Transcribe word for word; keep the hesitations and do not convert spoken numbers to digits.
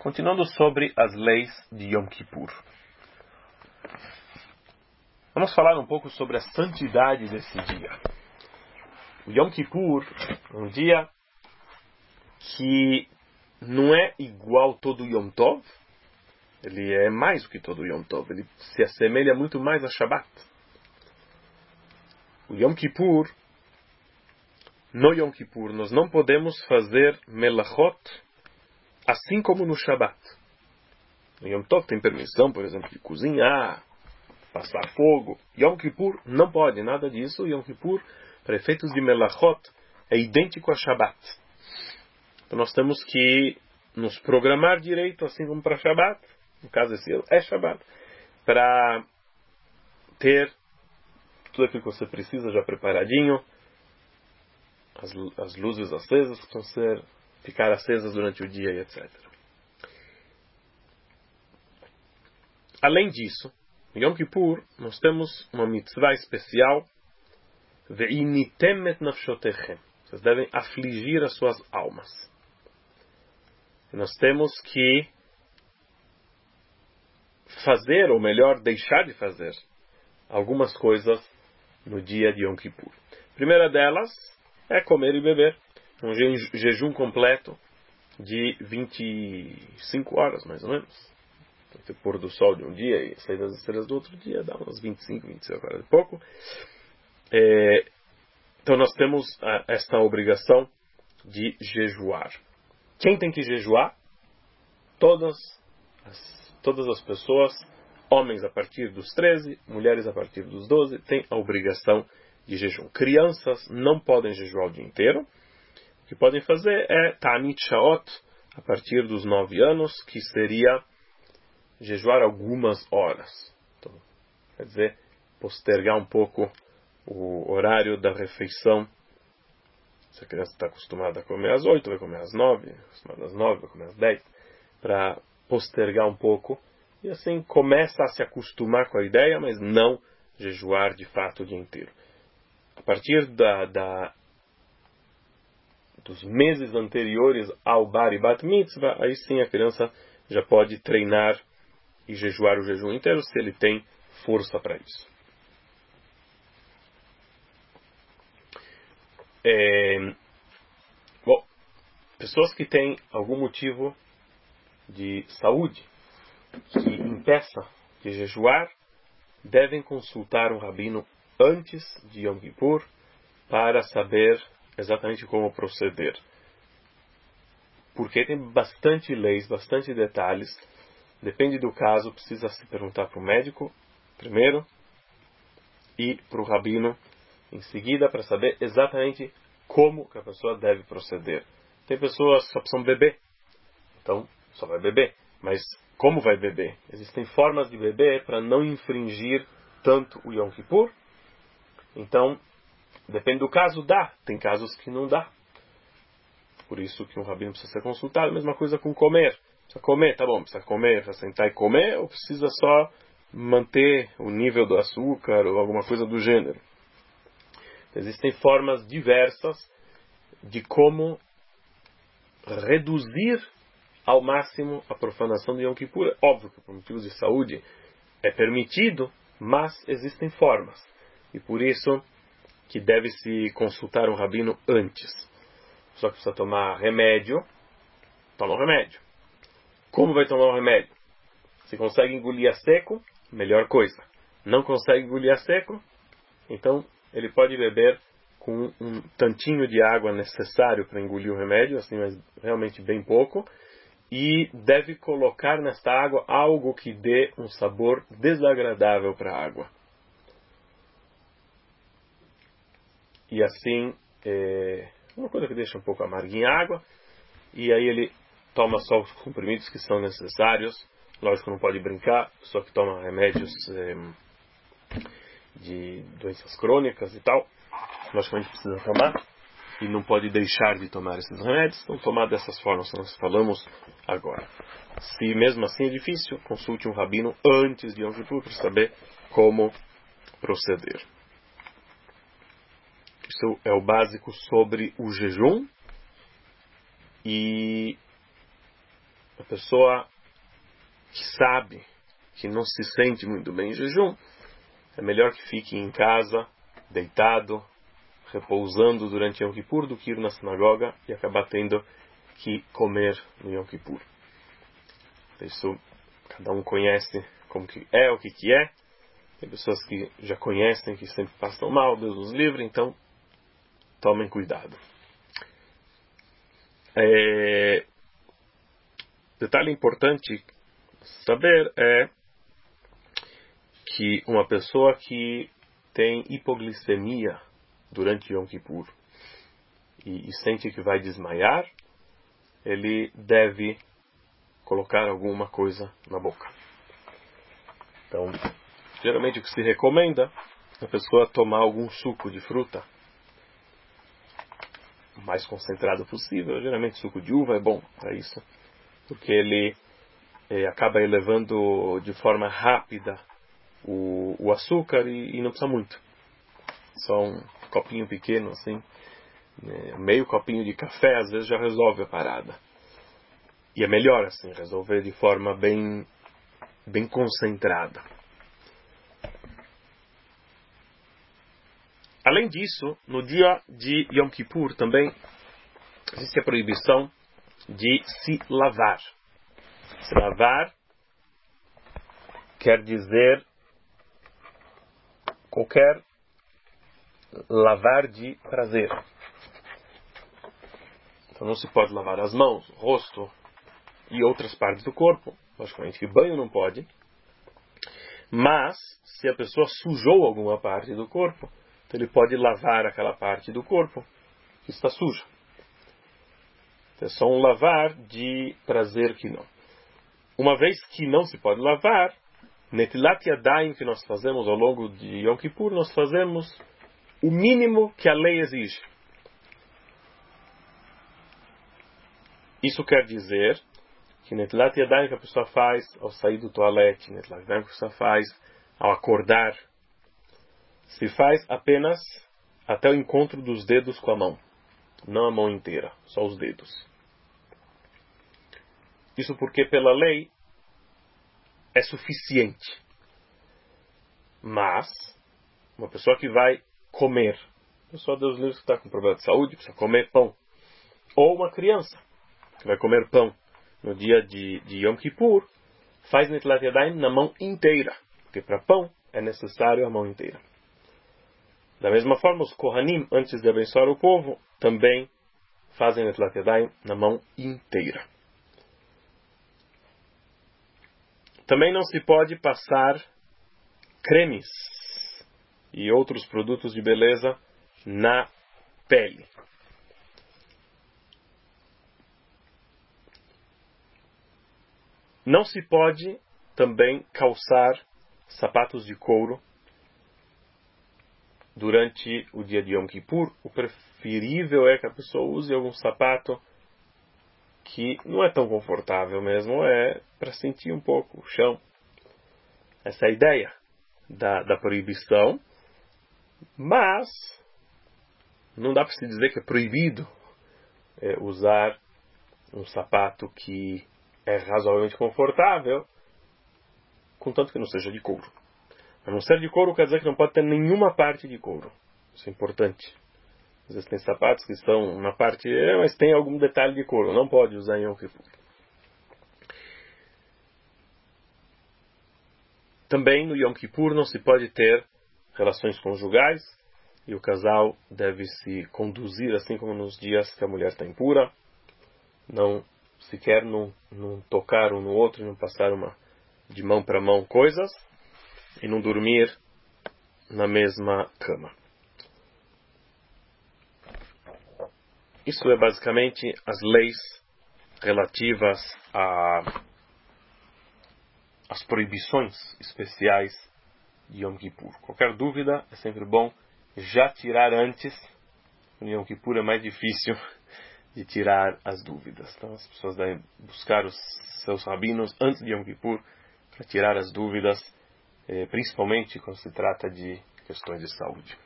Continuando sobre as leis de Yom Kippur. Vamos falar um pouco sobre a santidade desse dia. O Yom Kippur é um dia que não é igual todo Yom Tov. Ele é mais do que todo Yom Tov. Ele se assemelha muito mais a Shabbat. O Yom Kippur, no Yom Kippur, nós não podemos fazer melachot assim como no Shabbat. No Yom Tov tem permissão, por exemplo, de cozinhar, passar fogo. Yom Kippur não pode, nada disso. Yom Kippur, para efeitos de melachot, é idêntico a Shabbat. Então nós temos que nos programar direito, assim como para Shabbat. No caso esse ano é Shabbat. Para ter tudo aquilo que você precisa já preparadinho. As, as luzes acesas que precisam ser, ficar acesas durante o dia e etcétera. Além disso, no Yom Kippur, nós temos uma mitzvah especial. Ve'initem et nafshotechem. Vocês devem afligir as suas almas. E nós temos que fazer, ou melhor, deixar de fazer algumas coisas no dia de Yom Kippur. A primeira delas é comer e beber. Um jejum completo de vinte e cinco horas, mais ou menos. O pôr do sol de um dia e sair das estrelas do outro dia dá umas vinte e cinco, vinte e seis horas de pouco. É, então nós temos a, esta obrigação de jejuar. Quem tem que jejuar? Todas as, todas as pessoas, homens a partir dos treze, mulheres a partir dos doze, têm a obrigação de jejum. Crianças não podem jejuar o dia inteiro. O que podem fazer é Ta'anit Sha'ot a partir dos nove anos, que seria jejuar algumas horas. Então, quer dizer, postergar um pouco o horário da refeição. Se a criança está acostumada a comer às oito, vai comer às nove, acostumada às nove, vai comer às dez, para postergar um pouco. E assim começa a se acostumar com a ideia, mas não jejuar de fato o dia inteiro. A partir da, da, dos meses anteriores ao Bar e Bat Mitzvah, aí sim a criança já pode treinar e jejuar o jejum inteiro, se ele tem força para isso. É, bom, pessoas que têm algum motivo de saúde que impeça de jejuar, devem consultar um rabino antes de Yom Kippur para saber exatamente como proceder. Porque tem bastante leis, bastante detalhes. Depende do caso, precisa se perguntar para o médico primeiro e para o rabino em seguida para saber exatamente como que a pessoa deve proceder. Tem pessoas que só precisam beber, então só vai beber. Mas como vai beber? Existem formas de beber para não infringir tanto o Yom Kippur. Então, depende do caso, dá. Tem casos que não dá. Por isso que um rabino precisa ser consultado. Mesma coisa com comer. Precisa comer, tá bom, precisa comer, precisa sentar e comer, ou precisa só manter o nível do açúcar ou alguma coisa do gênero. Existem formas diversas de como reduzir ao máximo a profanação de Yom Kippur. Óbvio que por motivos de saúde é permitido, mas existem formas. E por isso que deve-se consultar um rabino antes. Só que precisa tomar remédio, toma o remédio. Como vai tomar o remédio? Se consegue engolir a seco, melhor coisa. Não consegue engolir a seco, então ele pode beber com um tantinho de água necessário para engolir o remédio, assim, mas realmente bem pouco. E deve colocar nesta água algo que dê um sabor desagradável para a água. E assim, é uma coisa que deixa um pouco amarguinha a água. E aí ele toma só os comprimidos que são necessários. Lógico, não pode brincar, só que toma remédios é, de doenças crônicas e tal. Logicamente precisa tomar. E não pode deixar de tomar esses remédios. Então tomar dessas formas que nós falamos agora. Se mesmo assim é difícil, consulte um rabino antes de Yom Kippur para saber como proceder. Isso é o básico sobre o jejum. E a pessoa que sabe que não se sente muito bem em jejum, é melhor que fique em casa, deitado, repousando durante Yom Kippur, do que ir na sinagoga e acabar tendo que comer no Yom Kippur. Isso cada um conhece como que é, o que que é. Tem pessoas que já conhecem, que sempre passam mal, Deus nos livre, então tomem cuidado. É... Detalhe importante saber é que uma pessoa que tem hipoglicemia durante Yom Kippur e, e sente que vai desmaiar, ele deve colocar alguma coisa na boca. Então, geralmente o que se recomenda é a pessoa tomar algum suco de fruta o mais concentrado possível. Geralmente suco de uva é bom para isso, porque ele eh, acaba elevando de forma rápida o, o açúcar e, e não precisa muito. Só um copinho pequeno assim, né, meio copinho de café às vezes já resolve a parada. E é melhor assim, resolver de forma bem, bem concentrada. Além disso, no dia de Yom Kippur também existe a proibição de se lavar. Se lavar quer dizer qualquer lavar de prazer. Então não se pode lavar as mãos, o rosto e outras partes do corpo. Logicamente que banho não pode. Mas, se a pessoa sujou alguma parte do corpo, então ele pode lavar aquela parte do corpo que está suja. É só um lavar de prazer que não. Uma vez que não se pode lavar, Netilat Yadayim que nós fazemos ao longo de Yom Kippur, nós fazemos o mínimo que a lei exige. Isso quer dizer que Netilat Yadayim que a pessoa faz ao sair do toalete, Netilat Yadayim que a pessoa faz ao acordar, se faz apenas até o encontro dos dedos com a mão. Não a mão inteira, só os dedos. Isso porque pela lei é suficiente. Mas, uma pessoa que vai comer, pessoa Deus livre que está com problema de saúde, precisa comer pão. Ou uma criança que vai comer pão no dia de, de Yom Kippur, faz Netilat Yadayim na mão inteira. Porque para pão é necessário a mão inteira. Da mesma forma, os Kohanim, antes de abençoar o povo, também fazem Netilat Yadayim na mão inteira. Também não se pode passar cremes e outros produtos de beleza na pele. Não se pode também calçar sapatos de couro durante o dia de Yom Kippur. O preferível é que a pessoa use algum sapato que não é tão confortável mesmo, é para sentir um pouco o chão. Essa é a ideia da, da proibição, mas não dá para se dizer que é proibido é, usar um sapato que é razoavelmente confortável, contanto que não seja de couro. A não ser de couro quer dizer que não pode ter nenhuma parte de couro. Isso é importante. Às vezes tem sapatos que são na parte, é, mas tem algum detalhe de couro. Não pode usar em Yom Kippur. Também no Yom Kippur não se pode ter relações conjugais. E o casal deve se conduzir assim como nos dias que a mulher está impura. Não sequer não, não tocar um no outro e não passar uma, de mão para mão coisas. E não dormir na mesma cama. Isso é basicamente as leis relativas a, às proibições especiais de Yom Kippur. Qualquer dúvida é sempre bom já tirar antes. No Yom Kippur é mais difícil de tirar as dúvidas. Então as pessoas devem buscar os seus rabinos antes de Yom Kippur para tirar as dúvidas, principalmente quando se trata de questões de saúde.